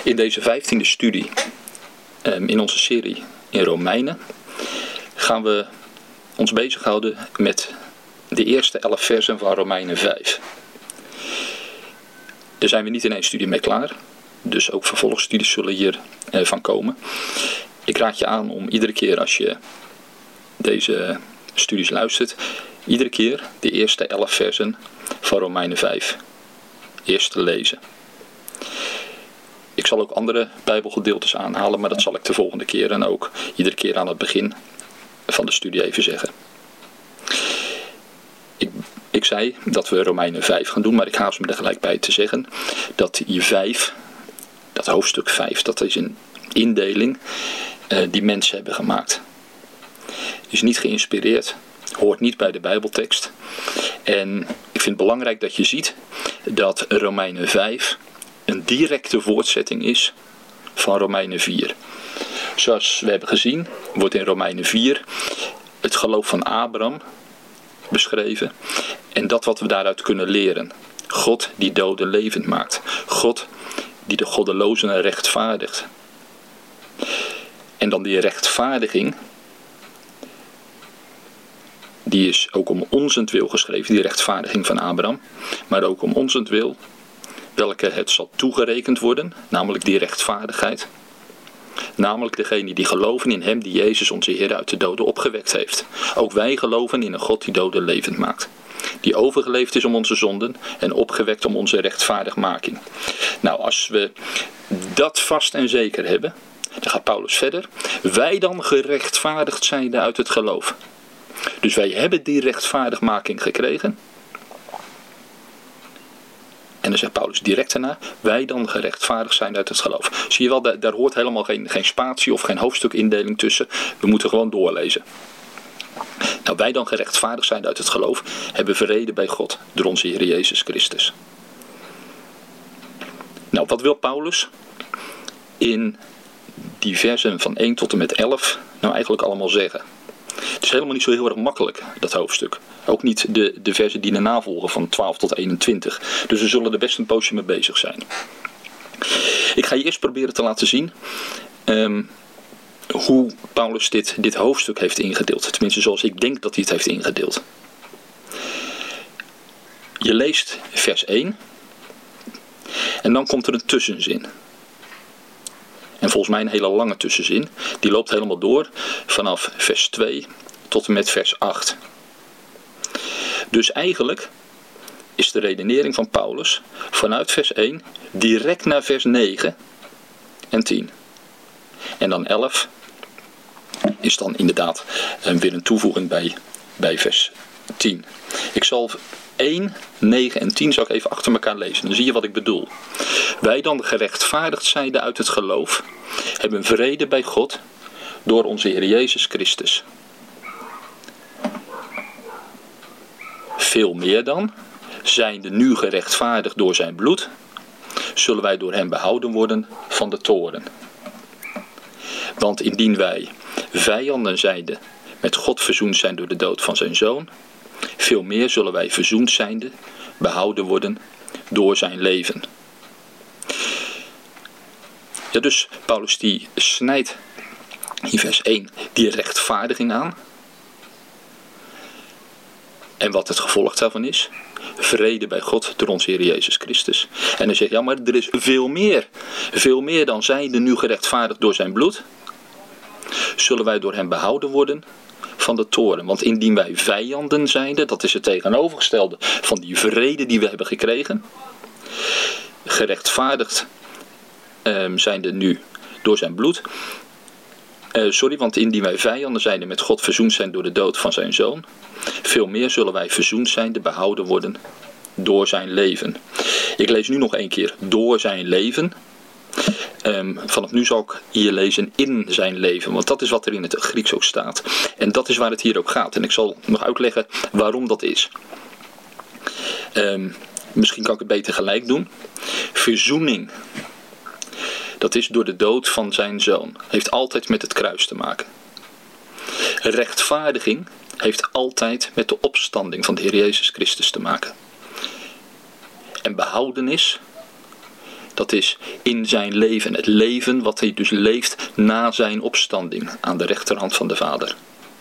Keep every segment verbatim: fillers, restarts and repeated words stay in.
In deze vijftiende studie um, in onze serie in Romeinen gaan we ons bezighouden met de eerste elf versen van Romeinen vijf. Daar zijn we niet in één studie mee klaar, dus ook vervolgstudies zullen hier uh, van komen. Ik raad je aan om iedere keer als je deze studies luistert, iedere keer de eerste elf versen van Romeinen vijf eerst te lezen. Ik zal ook andere Bijbelgedeeltes aanhalen, maar dat zal ik de volgende keer en ook iedere keer aan het begin van de studie even zeggen. Ik, ik zei dat we Romeinen vijf gaan doen, maar ik haast me er gelijk bij te zeggen dat die vijf, dat hoofdstuk vijf, dat is een indeling uh, die mensen hebben gemaakt. Is niet geïnspireerd, hoort niet bij de Bijbeltekst. En ik vind het belangrijk dat je ziet dat Romeinen vijf een directe voortzetting is van Romeinen vier. Zoals we hebben gezien, wordt in Romeinen vier het geloof van Abraham beschreven. En dat wat we daaruit kunnen leren. God die doden levend maakt. God die de goddelozen rechtvaardigt. En dan die rechtvaardiging, die is ook om onzentwil geschreven, die rechtvaardiging van Abraham. Maar ook om onzentwil, welke het zal toegerekend worden, namelijk die rechtvaardigheid. Namelijk degene die geloven in hem die Jezus onze Heer uit de doden opgewekt heeft. Ook wij geloven in een God die doden levend maakt. Die overgeleefd is om onze zonden en opgewekt om onze rechtvaardigmaking. Nou, als we dat vast en zeker hebben, dan gaat Paulus verder. Wij dan gerechtvaardigd zijnde uit het geloof. Dus wij hebben die rechtvaardigmaking gekregen. En dan zegt Paulus direct daarna, wij dan gerechtvaardigd zijn uit het geloof. Zie je wel, daar, daar hoort helemaal geen, geen spatie of geen hoofdstukindeling tussen. We moeten gewoon doorlezen. Nou, wij dan gerechtvaardigd zijn uit het geloof, hebben vrede bij God door onze Heer Jezus Christus. Nou, wat wil Paulus in die versen van één tot en met elf nou eigenlijk allemaal zeggen? Het is helemaal niet zo heel erg makkelijk, dat hoofdstuk. Ook niet de, de versen die erna volgen van twaalf tot eenentwintig. Dus we zullen er best een poosje mee bezig zijn. Ik ga je eerst proberen te laten zien um, hoe Paulus dit, dit hoofdstuk heeft ingedeeld. Tenminste zoals ik denk dat hij het heeft ingedeeld. Je leest vers één. En dan komt er een tussenzin. En volgens mij een hele lange tussenzin. Die loopt helemaal door vanaf vers twee tot en met vers acht. Dus eigenlijk is de redenering van Paulus vanuit vers één direct naar vers negen en tien. En dan elf is dan inderdaad weer een toevoeging bij, bij vers tien. Ik zal één, negen en tien zal ik even achter elkaar lezen. Dan zie je wat ik bedoel. Wij dan gerechtvaardigd zijnde uit het geloof, hebben vrede bij God door onze Heer Jezus Christus. Veel meer dan, zijnde nu gerechtvaardigd door zijn bloed, zullen wij door hem behouden worden van de toorn. Want indien wij vijanden zijnde met God verzoend zijn door de dood van zijn zoon, veel meer zullen wij verzoend zijnde behouden worden door zijn leven. Ja, dus Paulus die snijdt in vers één die rechtvaardiging aan. En wat het gevolg daarvan is, vrede bij God door onze Heer Jezus Christus. En dan zegt ja, maar er is veel meer. Veel meer dan zijnde nu gerechtvaardigd door zijn bloed, zullen wij door hem behouden worden van de toorn. Want indien wij vijanden zijnde, dat is het tegenovergestelde van die vrede die we hebben gekregen, gerechtvaardigd um, zijnde nu door zijn bloed. Uh, sorry, want indien wij vijanden zijnde met God verzoend zijn door de dood van zijn zoon, veel meer zullen wij verzoend zijnde behouden worden door zijn leven. Ik lees nu nog een keer door zijn leven. Um, vanaf nu zal ik hier lezen in zijn leven, want dat is wat er in het Grieks ook staat. En dat is waar het hier ook gaat. En ik zal nog uitleggen waarom dat is. Um, misschien kan ik het beter gelijk doen. Verzoening. Dat is door de dood van zijn zoon. Heeft altijd met het kruis te maken. Rechtvaardiging heeft altijd met de opstanding van de Heer Jezus Christus te maken. En behoudenis, Dat is in zijn leven. Het leven wat hij dus leeft na zijn opstanding aan de rechterhand van de Vader.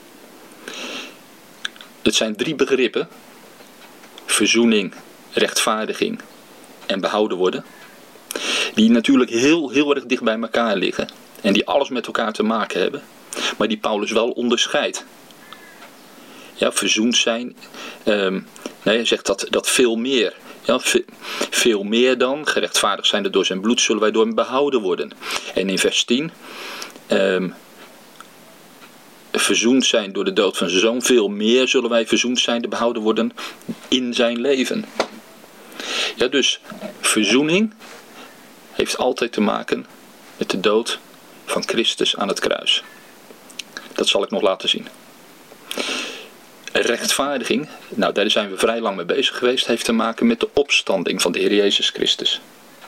Het zijn drie begrippen. Verzoening, rechtvaardiging en behouden worden. Die natuurlijk heel, heel erg dicht bij elkaar liggen. En die alles met elkaar te maken hebben. Maar die Paulus wel onderscheidt. Ja, verzoend zijn. Um, nee, hij zegt dat, dat veel meer. Ja, ve, veel meer dan. Gerechtvaardigd zijnde door zijn bloed zullen wij door hem behouden worden. En in vers tien. Um, verzoend zijn door de dood van zijn zoon. Veel meer zullen wij verzoend zijnde behouden worden in zijn leven. Ja, dus verzoening heeft altijd te maken met de dood van Christus aan het kruis. Dat zal ik nog laten zien. Rechtvaardiging, nou daar zijn we vrij lang mee bezig geweest, heeft te maken met de opstanding van de Heer Jezus Christus.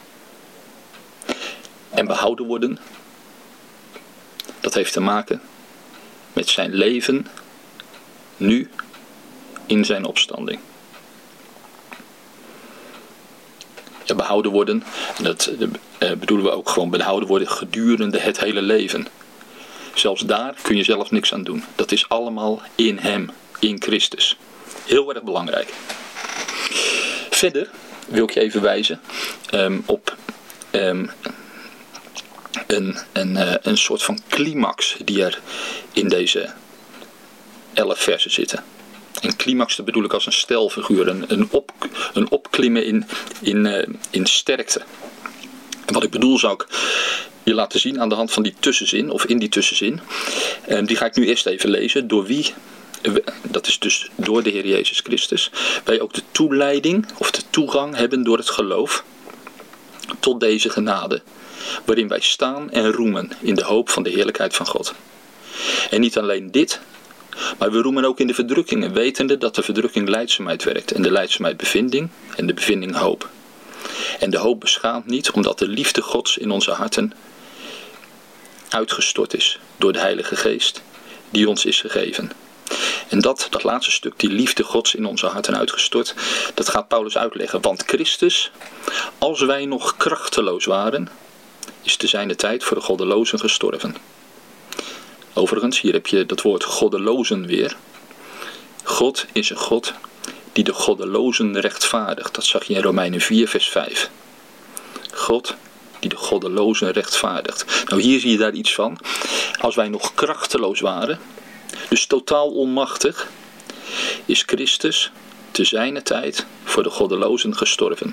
En behouden worden, dat heeft te maken met zijn leven nu in zijn opstanding. Ja, behouden worden, en dat uh, bedoelen we ook gewoon behouden worden gedurende het hele leven. Zelfs daar kun je zelf niks aan doen. Dat is allemaal in hem, in Christus. Heel erg belangrijk. Verder wil ik je even wijzen um, op um, een, een, uh, een soort van climax die er in deze elf versen zitten. Een climax, dat bedoel ik als een stelfiguur, een, een, op, een opklimmen in, in, uh, in sterkte. En wat ik bedoel zou ik je laten zien aan de hand van die tussenzin, of in die tussenzin. Um, die ga ik nu eerst even lezen. Door wie, dat is dus door de Heer Jezus Christus, wij ook de toeleiding of de toegang hebben door het geloof tot deze genade, waarin wij staan en roemen in de hoop van de heerlijkheid van God. En niet alleen dit, maar we roemen ook in de verdrukkingen, wetende dat de verdrukking lijdzaamheid werkt en de lijdzaamheid bevinding en de bevinding hoop. En de hoop beschaamt niet, omdat de liefde Gods in onze harten uitgestort is door de Heilige Geest die ons is gegeven. En dat, dat laatste stuk, die liefde Gods in onze harten uitgestort, dat gaat Paulus uitleggen. Want Christus, als wij nog krachteloos waren, is te zijner tijd voor de goddelozen gestorven. Overigens, hier heb je dat woord goddelozen weer. God is een God die de goddelozen rechtvaardigt. Dat zag je in Romeinen vier vers vijf. God die de goddelozen rechtvaardigt. Nou, hier zie je daar iets van. Als wij nog krachteloos waren, dus totaal onmachtig, is Christus te zijner tijd voor de goddelozen gestorven.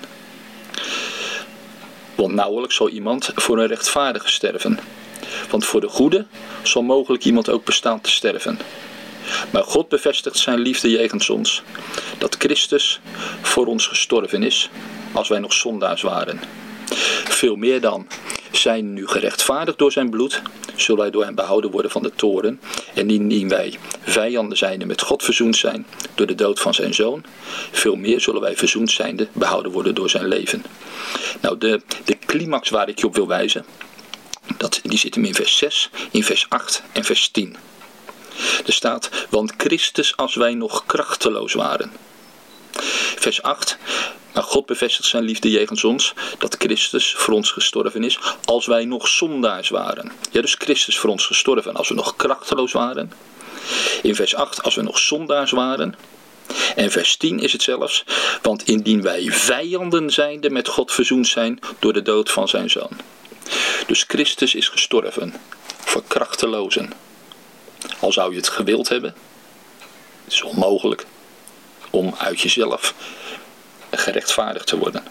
Want nauwelijks zal iemand voor een rechtvaardige sterven. Want voor de goede zal mogelijk iemand ook bestaan te sterven. Maar God bevestigt zijn liefde jegens ons, dat Christus voor ons gestorven is, als wij nog zondaars waren. Veel meer dan, zijn nu gerechtvaardigd door zijn bloed, zullen wij door hem behouden worden van de toorn. En indien wij vijanden zijnde met God verzoend zijn door de dood van zijn zoon, veel meer zullen wij verzoend zijnde behouden worden door zijn leven. Nou, de, de climax waar ik je op wil wijzen, dat, die zit hem in vers zes, in vers acht en vers tien. Er staat, want Christus als wij nog krachteloos waren. Vers acht, maar God bevestigt zijn liefde jegens ons, dat Christus voor ons gestorven is, als wij nog zondaars waren. Ja, dus Christus voor ons gestorven als we nog krachteloos waren. In vers acht, als we nog zondaars waren. En vers tien is het zelfs, want indien wij vijanden zijnde met God verzoend zijn door de dood van zijn zoon. Dus Christus is gestorven voor krachtelozen. Al zou je het gewild hebben, het is onmogelijk om uit jezelf gerechtvaardigd te worden.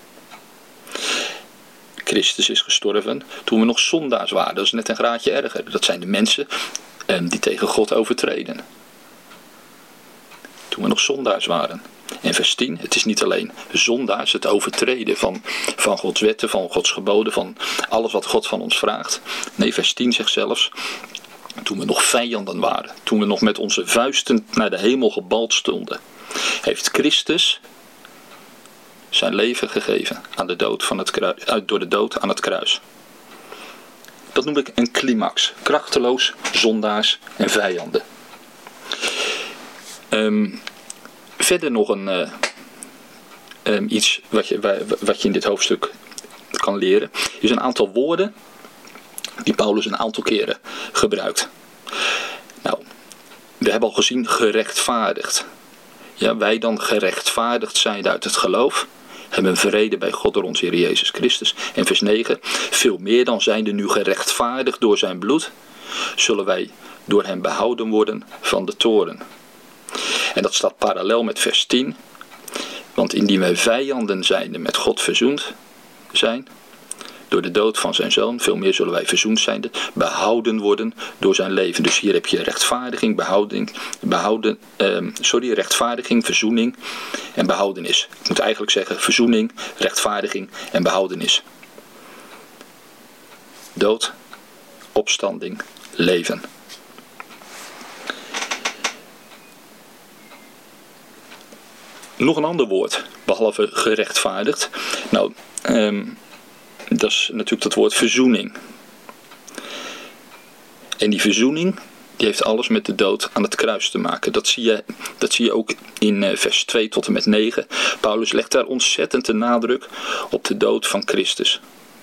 Christus is gestorven toen we nog zondaars waren. Dat is net een graadje erger. Dat zijn de mensen eh, die tegen God overtreden. Toen we nog zondaars waren. En vers tien, het is niet alleen zondaars, het overtreden van, van Gods wetten, van Gods geboden, van alles wat God van ons vraagt. Nee, vers tien zegt zelfs, toen we nog vijanden waren, toen we nog met onze vuisten naar de hemel gebald stonden, heeft Christus zijn leven gegeven aan de dood van het kruis, door de dood aan het kruis. Dat noem ik een climax. Krachteloos, zondaars en vijanden. Um, verder nog een, uh, um, iets wat je, wat je in dit hoofdstuk kan leren, is een aantal woorden die Paulus een aantal keren gebruikt. Nou, we hebben al gezien gerechtvaardigd. Ja, wij dan gerechtvaardigd zijn uit het geloof, hebben vrede bij God door onze Heer Jezus Christus. En vers negen, veel meer dan zijnde nu gerechtvaardigd door zijn bloed, zullen wij door hem behouden worden van de toorn. En dat staat parallel met vers tien. Want indien wij vijanden zijnde met God verzoend zijn, door de dood van zijn zoon, veel meer zullen wij verzoend zijnde, behouden worden door zijn leven. Dus hier heb je rechtvaardiging, behouding, behouden, eh, sorry, rechtvaardiging, verzoening en behoudenis. Ik moet eigenlijk zeggen verzoening, rechtvaardiging en behoudenis. Dood, opstanding, leven. Nog een ander woord, behalve gerechtvaardigd. Nou, um, dat is natuurlijk dat woord verzoening. En die verzoening, die heeft alles met de dood aan het kruis te maken. Dat zie je, dat zie je ook in uh, vers twee tot en met negen. Paulus legt daar ontzettend de nadruk op de dood van Christus.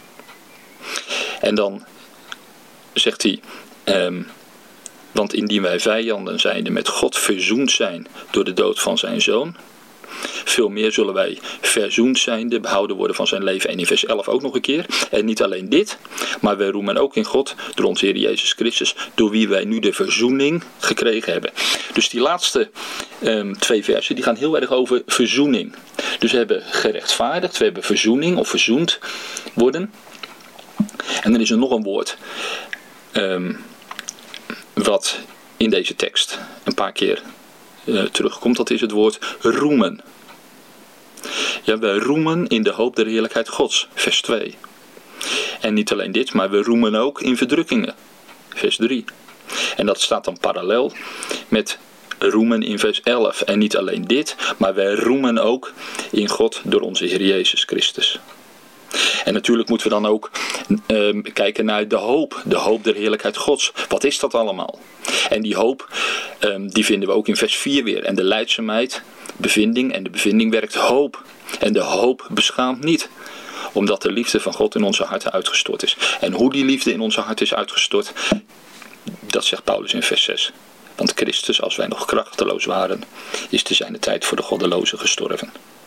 En dan zegt hij, um, want indien wij vijanden zijnde met God verzoend zijn door de dood van zijn zoon, veel meer zullen wij verzoend zijnde behouden worden van zijn leven. En in vers elf ook nog een keer. En niet alleen dit, maar wij roemen ook in God door onze Heer Jezus Christus, door wie wij nu de verzoening gekregen hebben. Dus die laatste um, twee versen die gaan heel erg over verzoening. Dus we hebben gerechtvaardigd, we hebben verzoening of verzoend worden. En dan is er nog een woord um, wat in deze tekst een paar keer Uh, terugkomt, dat is het woord roemen. Ja, wij roemen in de hoop der heerlijkheid Gods, vers twee. En niet alleen dit, maar we roemen ook in verdrukkingen, vers drie. En dat staat dan parallel met roemen in vers elf. En niet alleen dit, maar wij roemen ook in God door onze Heer Jezus Christus. En natuurlijk moeten we dan ook uh, kijken naar de hoop. De hoop der heerlijkheid Gods. Wat is dat allemaal? En die hoop, um, die vinden we ook in vers vier weer. En de lijdzaamheid, bevinding. En de bevinding werkt hoop. En de hoop beschaamt niet. Omdat de liefde van God in onze harten uitgestort is. En hoe die liefde in onze harten is uitgestort, dat zegt Paulus in vers zes. Want Christus, als wij nog krachteloos waren, is te zijner tijd voor de goddelozen gestorven.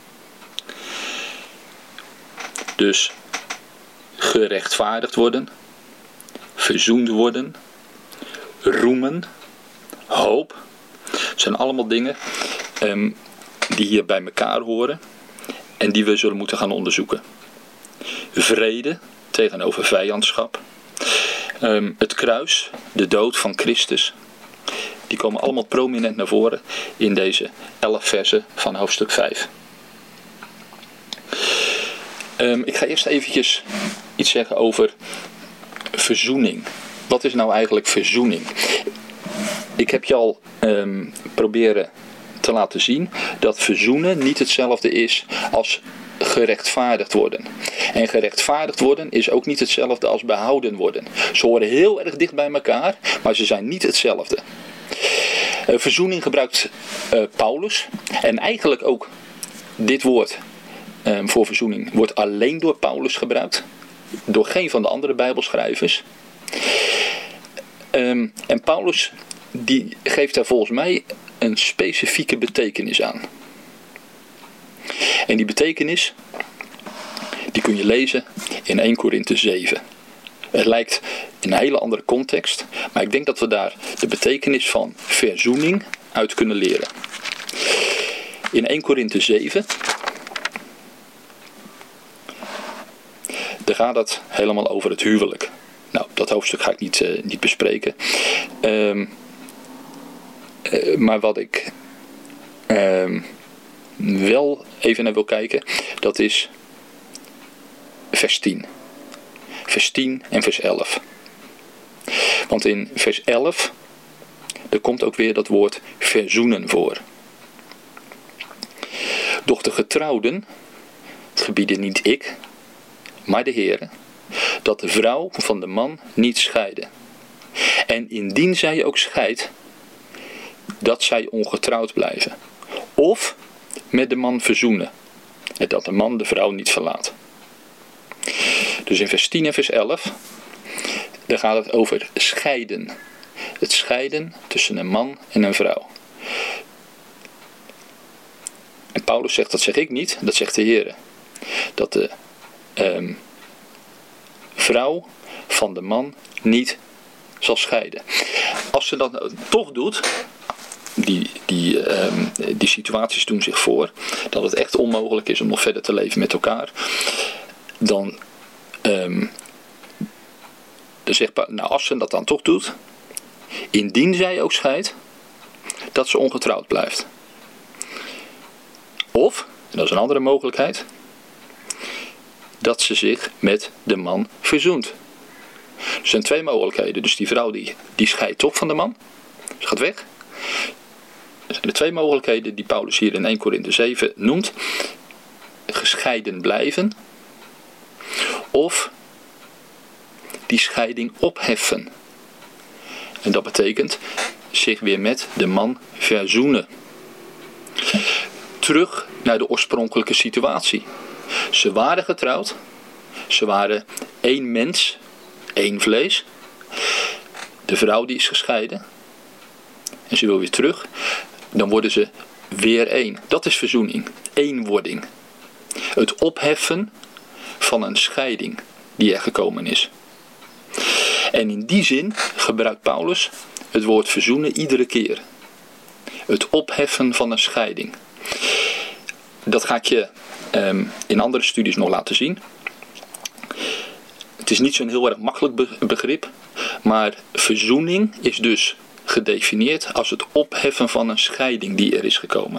Dus gerechtvaardigd worden, verzoend worden, roemen, hoop. Het zijn allemaal dingen um, die hier bij elkaar horen en die we zullen moeten gaan onderzoeken. Vrede tegenover vijandschap. Um, het kruis, de dood van Christus. Die komen allemaal prominent naar voren in deze elf versen van hoofdstuk vijf. Um, ik ga eerst eventjes iets zeggen over verzoening. Wat is nou eigenlijk verzoening? Ik heb je al um, proberen te laten zien dat verzoenen niet hetzelfde is als gerechtvaardigd worden. En gerechtvaardigd worden is ook niet hetzelfde als behouden worden. Ze horen heel erg dicht bij elkaar, maar ze zijn niet hetzelfde. Uh, verzoening gebruikt uh, Paulus en eigenlijk ook dit woord Um, voor verzoening wordt alleen door Paulus gebruikt. Door geen van de andere bijbelschrijvers. Um, en Paulus die geeft daar volgens mij een specifieke betekenis aan. En die betekenis die kun je lezen in eerste Korinthe zeven. Het lijkt in een hele andere context. Maar ik denk dat we daar de betekenis van verzoening uit kunnen leren. In eerste Korinthe zeven... Daar gaat het helemaal over het huwelijk. Nou, dat hoofdstuk ga ik niet, uh, niet bespreken. Um, uh, maar wat ik um, wel even naar wil kijken, dat is vers tien. Vers tien en vers elf. Want in vers elf, er komt ook weer dat woord verzoenen voor. Doch de getrouwden, het gebieden niet ik, maar de Heere, dat de vrouw van de man niet scheide. En indien zij ook scheidt, dat zij ongetrouwd blijven. Of met de man verzoenen, en dat de man de vrouw niet verlaat. Dus in vers tien en vers elf, daar gaat het over scheiden. Het scheiden tussen een man en een vrouw. En Paulus zegt, dat zeg ik niet, dat zegt de Heer. Dat de um, vrouw van de man niet zal scheiden. Als ze dat toch doet, die, die, um, die situaties doen zich voor, dat het echt onmogelijk is om nog verder te leven met elkaar, dan, um, dan zegt Paulus, nou als ze dat dan toch doet, indien zij ook scheidt, dat ze ongetrouwd blijft. Of, en dat is een andere mogelijkheid, dat ze zich met de man verzoent. Er zijn twee mogelijkheden. Dus die vrouw die, die scheidt toch van de man. Ze gaat weg. Er zijn er twee mogelijkheden die Paulus hier in eerste Korinthe zeven noemt. Gescheiden blijven. Of die scheiding opheffen. En dat betekent zich weer met de man verzoenen. Terug naar de oorspronkelijke situatie. Ze waren getrouwd. Ze waren één mens. Één vlees. De vrouw die is gescheiden. En ze wil weer terug. Dan worden ze weer één. Dat is verzoening. Eenwording. Het opheffen van een scheiding die er gekomen is. En in die zin gebruikt Paulus het woord verzoenen iedere keer. Het opheffen van een scheiding. Dat ga ik je um, in andere studies nog laten zien. Het is niet zo'n heel erg makkelijk begrip. Maar verzoening is dus gedefinieerd als het opheffen van een scheiding die er is gekomen.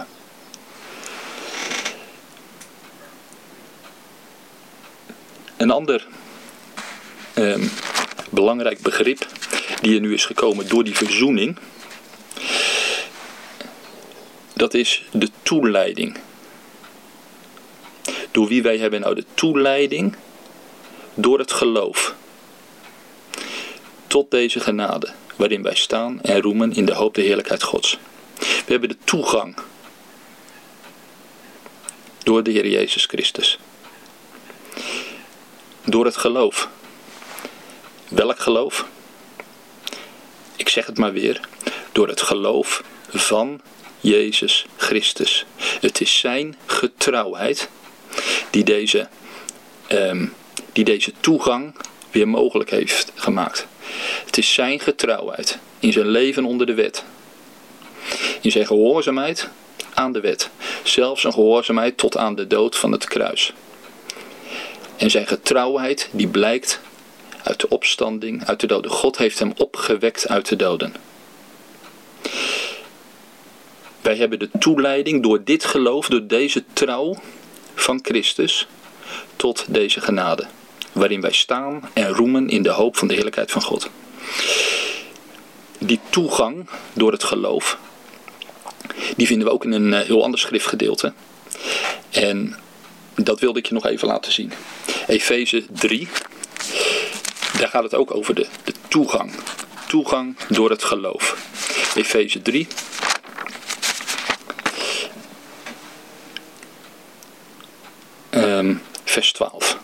Een ander um, belangrijk begrip die er nu is gekomen door die verzoening, dat is de toeleiding. Door wie wij hebben nou de toeleiding? Door het geloof. Tot deze genade, waarin wij staan en roemen in de hoop de heerlijkheid Gods. We hebben de toegang. Door de Heer Jezus Christus. Door het geloof. Welk geloof? Ik zeg het maar weer. Door het geloof van Jezus Christus. Het is zijn getrouwheid die deze, um, die deze toegang weer mogelijk heeft gemaakt. Het is zijn getrouwheid in zijn leven onder de wet. In zijn gehoorzaamheid aan de wet. Zelfs een gehoorzaamheid tot aan de dood van het kruis. En zijn getrouwheid die blijkt uit de opstanding, uit de doden. God heeft hem opgewekt uit de doden. Wij hebben de toeleiding door dit geloof, door deze trouw van Christus tot deze genade. Waarin wij staan en roemen in de hoop van de heerlijkheid van God. Die toegang door het geloof, die vinden we ook in een heel ander schriftgedeelte. En dat wilde ik je nog even laten zien. Efeze drie. Daar gaat het ook over de, de toegang. Toegang door het geloof. Efeze drie. Um, vers twaalf.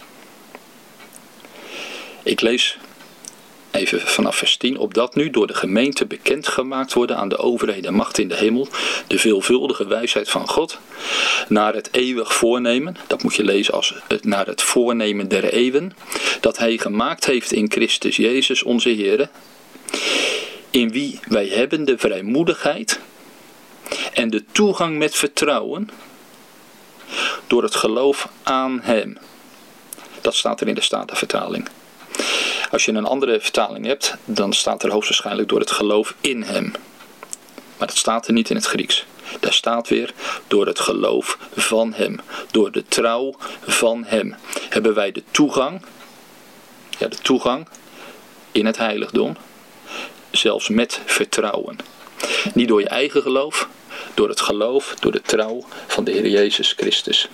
Ik lees even vanaf vers tien. Opdat nu door de gemeente bekendgemaakt worden aan de overheden en macht in de hemel de veelvuldige wijsheid van God naar het eeuwig voornemen. Dat moet je lezen als het, naar het voornemen der eeuwen. Dat hij gemaakt heeft in Christus Jezus onze Heer. In wie wij hebben de vrijmoedigheid en de toegang met vertrouwen door het geloof aan hem. Dat staat er in de Statenvertaling. Als je een andere vertaling hebt, dan staat er hoogstwaarschijnlijk door het geloof in hem. Maar dat staat er niet in het Grieks. Daar staat weer door het geloof van hem. Door de trouw van hem. Hebben wij de toegang, ja de toegang in het heiligdom, zelfs met vertrouwen. Niet door je eigen geloof, door het geloof, door de trouw van de Heer Jezus Christus.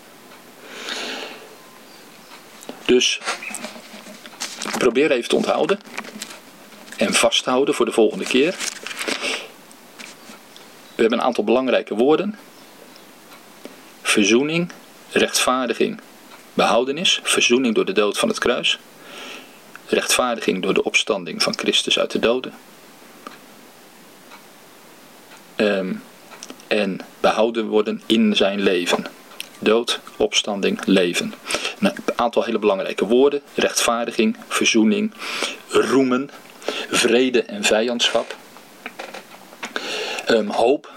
Dus probeer even te onthouden en vasthouden voor de volgende keer. We hebben een aantal belangrijke woorden. Verzoening, rechtvaardiging behoudenis, verzoening door de dood van het kruis, rechtvaardiging door de opstanding van Christus uit de doden, um, en behouden worden in zijn leven. Dood, opstanding, leven. Een aantal hele belangrijke woorden: rechtvaardiging, verzoening, roemen, vrede en vijandschap, um, hoop.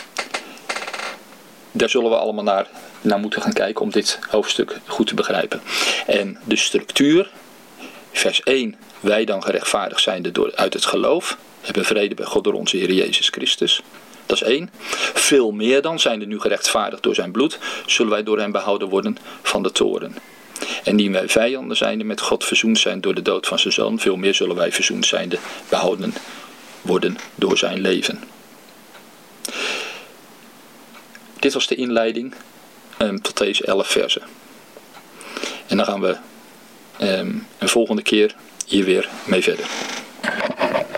Daar zullen we allemaal naar, naar moeten gaan kijken om dit hoofdstuk goed te begrijpen. En de structuur, vers één, wij dan gerechtvaardigd zijnde door, uit het geloof, hebben vrede bij God door onze Heer Jezus Christus. Dat is één. Veel meer dan, zijnde nu gerechtvaardigd door zijn bloed, zullen wij door hem behouden worden van de toorn. En die wij vijanden zijnde met God verzoend zijn door de dood van zijn zoon, veel meer zullen wij verzoend zijnde behouden worden door zijn leven. Dit was de inleiding um, tot deze elf versen. En dan gaan we um, een volgende keer hier weer mee verder.